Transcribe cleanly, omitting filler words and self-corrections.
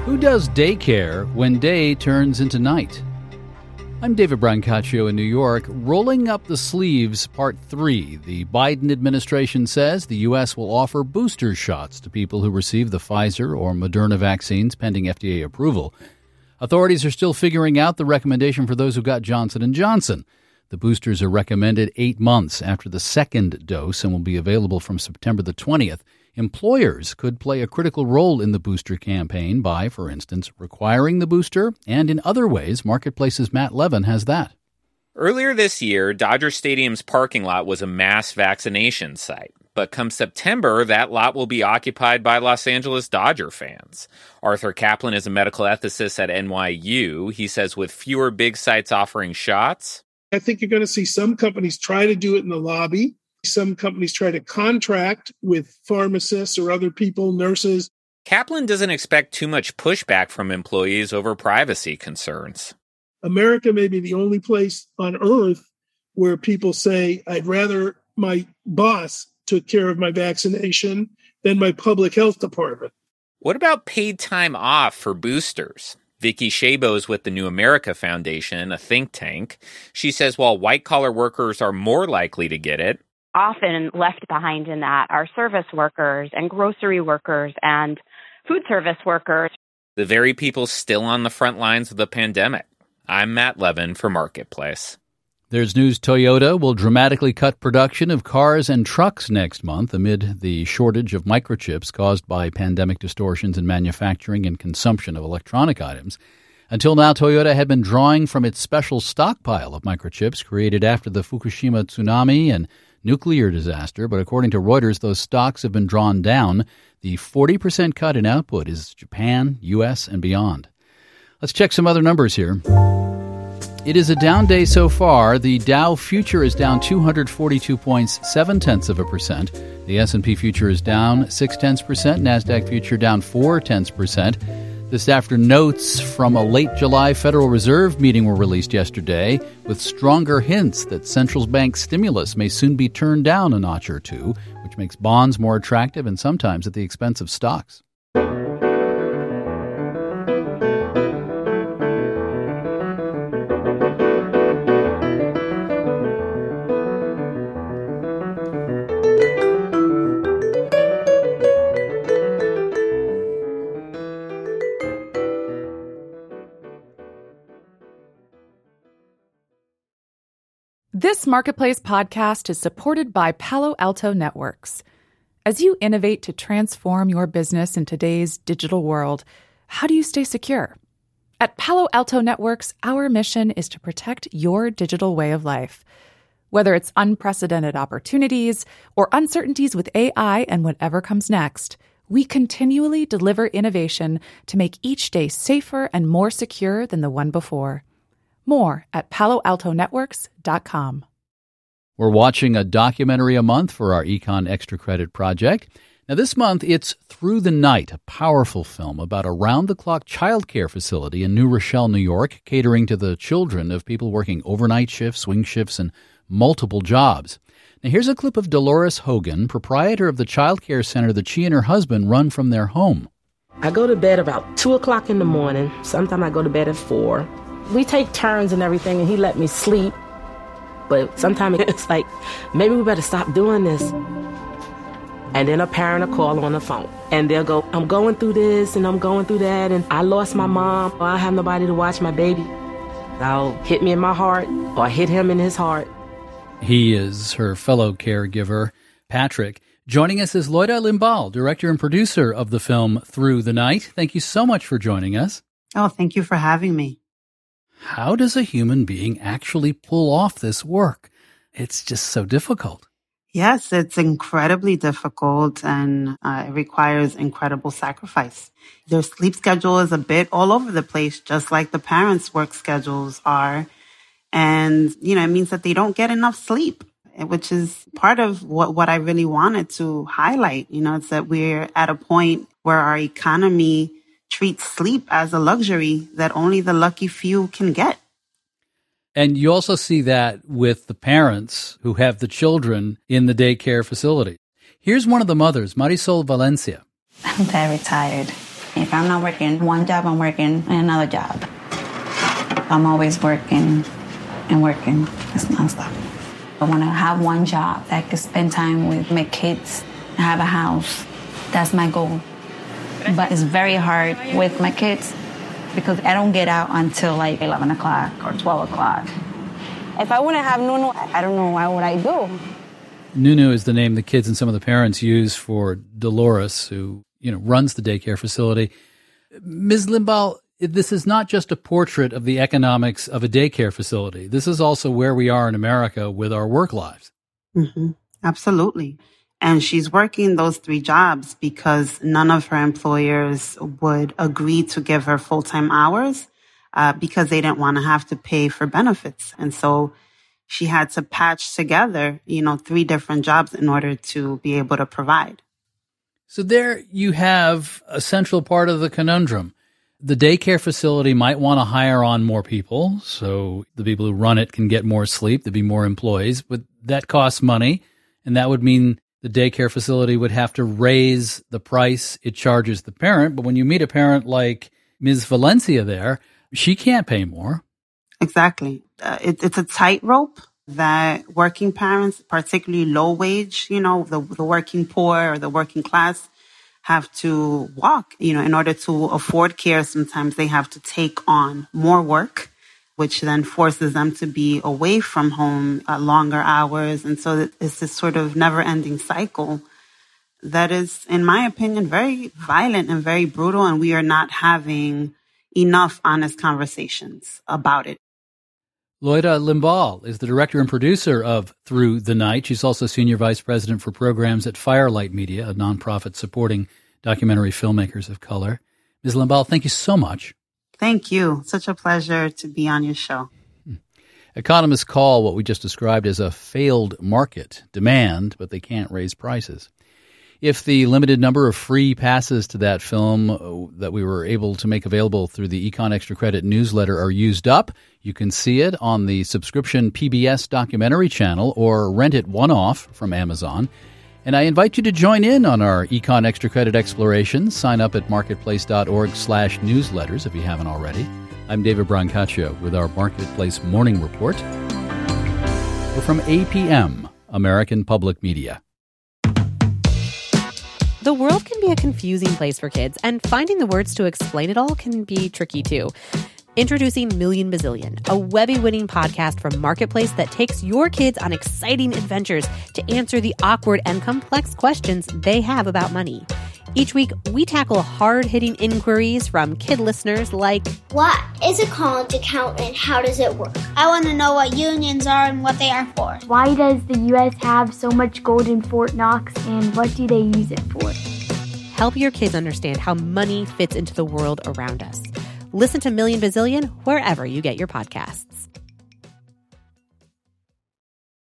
Who does daycare when day turns into night? I'm David Brancaccio in New York. Rolling up the sleeves, part 3. The Biden administration says the U.S. will offer booster shots to people who receive the Pfizer or Moderna vaccines pending FDA approval. Authorities are still figuring out the recommendation for those who got Johnson & Johnson. The boosters are recommended 8 months after the second dose and will be available from September the 20th. Employers could play a critical role in the booster campaign by, for instance, requiring the booster, and in other ways. Marketplace's Matt Levin has that. Earlier this year, Dodger Stadium's parking lot was a mass vaccination site. But come September, that lot will be occupied by Los Angeles Dodger fans. Arthur Kaplan is a medical ethicist at NYU. He says with fewer big sites offering shots, I think you're going to see some companies try to do it in the lobby. Some companies try to contract with pharmacists or other people, nurses. Kaplan doesn't expect too much pushback from employees over privacy concerns. America may be the only place on earth where people say, I'd rather my boss took care of my vaccination than my public health department. What about paid time off for boosters? Vicky Szabo is with the New America Foundation, a think tank. She says while white-collar workers are more likely to get it, often left behind in that are service workers and grocery workers and food service workers. The very people still on the front lines of the pandemic. I'm Matt Levin for Marketplace. There's news Toyota will dramatically cut production of cars and trucks next month amid the shortage of microchips caused by pandemic distortions in manufacturing and consumption of electronic items. Until now, Toyota had been drawing from its special stockpile of microchips created after the Fukushima tsunami and nuclear disaster, but according to Reuters, those stocks have been drawn down. The 40% cut in output is Japan, U.S., and beyond. Let's check some other numbers here. It is a down day so far. The Dow future is down 242 points, 0.7%. The S&P future is down 0.6%. NASDAQ future down 0.4%. This after notes from a late July Federal Reserve meeting were released yesterday with stronger hints that central bank stimulus may soon be turned down a notch or two, which makes bonds more attractive and sometimes at the expense of stocks. This Marketplace podcast is supported by Palo Alto Networks. As you innovate to transform your business in today's digital world, how do you stay secure? At Palo Alto Networks, our mission is to protect your digital way of life. Whether it's unprecedented opportunities or uncertainties with AI and whatever comes next, we continually deliver innovation to make each day safer and more secure than the one before. More at paloaltonetworks.com. We're watching a documentary a month for our Econ Extra Credit project. Now this month, it's Through the Night, a powerful film about a round-the-clock childcare facility in New Rochelle, New York, catering to the children of people working overnight shifts, swing shifts, and multiple jobs. Now here's a clip of Dolores Hogan, proprietor of the childcare center that she and her husband run from their home. I go to bed about 2 o'clock in the morning. Sometimes I go to bed at 4. We take turns and everything, and he let me sleep. But sometimes it's like, maybe we better stop doing this. And then a parent will call on the phone, and they'll go, I'm going through this, and I'm going through that, and I lost my mom, or I have nobody to watch my baby. I'll hit me in my heart, or hit him in his heart. He is her fellow caregiver, Patrick. Joining us is Loida Limbal, director and producer of the film Through the Night. Thank you so much for joining us. Oh, thank you for having me. How does a human being actually pull off this work? It's just so difficult. Yes, it's incredibly difficult, and it requires incredible sacrifice. Their sleep schedule is a bit all over the place, just like the parents' work schedules are. And, it means that they don't get enough sleep, which is part of what I really wanted to highlight. It's that we're at a point where our economy treats sleep as a luxury that only the lucky few can get. And you also see that with the parents who have the children in the daycare facility. Here's one of the mothers, Marisol Valencia. I'm very tired. If I'm not working one job, I'm working another job. I'm always working and working. It's nonstop. I want to have one job that I can spend time with my kids, have a house. That's my goal. But it's very hard with my kids because I don't get out until like 11 o'clock or 12 o'clock. If I wouldn't have Nunu, I don't know what would I do. Nunu is the name the kids and some of the parents use for Dolores, who, runs the daycare facility. Ms. Limbal, this is not just a portrait of the economics of a daycare facility. This is also where we are in America with our work lives. Mm-hmm. Absolutely. And she's working those 3 jobs because none of her employers would agree to give her full-time hours because they didn't want to have to pay for benefits. And so she had to patch together, 3 different jobs in order to be able to provide. So there you have a central part of the conundrum. The daycare facility might want to hire on more people, so the people who run it can get more sleep, there'd be more employees, but that costs money, and that would mean the daycare facility would have to raise the price it charges the parent. But when you meet a parent like Ms. Valencia there, she can't pay more. Exactly. It's a tightrope that working parents, particularly low wage, the working poor or the working class, have to walk. In order to afford care, sometimes they have to take on more work, which then forces them to be away from home at longer hours. And so it's this sort of never-ending cycle that is, in my opinion, very violent and very brutal, and we are not having enough honest conversations about it. Loida Limbal is the director and producer of Through the Night. She's also senior vice president for programs at Firelight Media, a nonprofit supporting documentary filmmakers of color. Ms. Limbal, thank you so much. Thank you. Such a pleasure to be on your show. Economists call what we just described as a failed market demand, but they can't raise prices. If the limited number of free passes to that film that we were able to make available through the Econ Extra Credit newsletter are used up, you can see it on the subscription PBS documentary channel or rent it one-off from Amazon. And I invite you to join in on our Econ Extra Credit exploration. Sign up at marketplace.org/newsletters if you haven't already. I'm David Brancaccio with our Marketplace Morning Report. We're from APM, American Public Media. The world can be a confusing place for kids, and finding the words to explain it all can be tricky too. Introducing Million Bazillion, a Webby-winning podcast from Marketplace that takes your kids on exciting adventures to answer the awkward and complex questions they have about money. Each week, we tackle hard-hitting inquiries from kid listeners like, what is a college account and how does it work? I want to know what unions are and what they are for. Why does the U.S. have so much gold in Fort Knox and what do they use it for? Help your kids understand how money fits into the world around us. Listen to Million Bazillion wherever you get your podcasts.